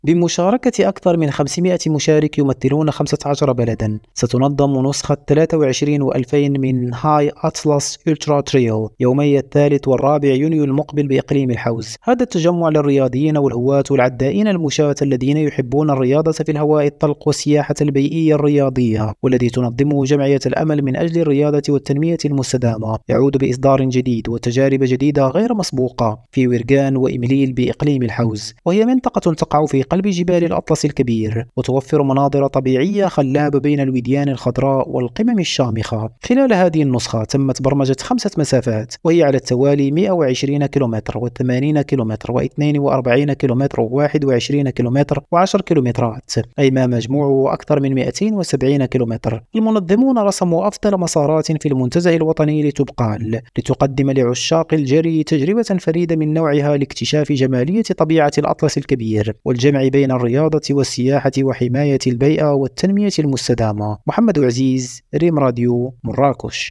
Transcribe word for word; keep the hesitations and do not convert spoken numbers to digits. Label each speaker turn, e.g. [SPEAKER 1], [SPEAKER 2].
[SPEAKER 1] بمشاركة أكثر من خمسمائة مشارك يمثلون خمسة عشر بلدا، ستنظم نسخة ثلاثة وعشرين وألفين من هاي أطلس ألترا تريل يومي الثالث والرابع يونيو المقبل بإقليم الحوز. هذا التجمع للرياضيين والهواة والعدائين المشاة الذين يحبون الرياضة في الهواء الطلق والسياحة البيئية الرياضية، والذي تنظمه جمعية الأمل من أجل الرياضة والتنمية المستدامة. يعود بإصدار جديد وتجارب جديدة غير مسبوقة في ويرغان وإمليل بإقليم الحوز، وهي منطقة تقع في قلب جبال الأطلس الكبير، وتوفر مناظر طبيعية خلابة بين الوديان الخضراء والقمم الشامخة. خلال هذه النسخة تمت برمجة خمسة مسافات، وهي على التوالي مئة وعشرين كيلومتر و80 كيلومتر و42 كيلومتر و21 كيلومتر و10 كيلومترات، أي ما مجموعه أكثر من مئتين وسبعين كيلومتر. المنظمون رسموا أفضل مسارات في المنتزه الوطني لتبقال، لتقدم لعشاق الجري تجربة فريدة من نوعها لاكتشاف جمالية طبيعة الأطلس الكبير، والجمع بين الرياضة والسياحة وحماية البيئة والتنمية المستدامة. محمد عزيز، ريم راديو، مراكش.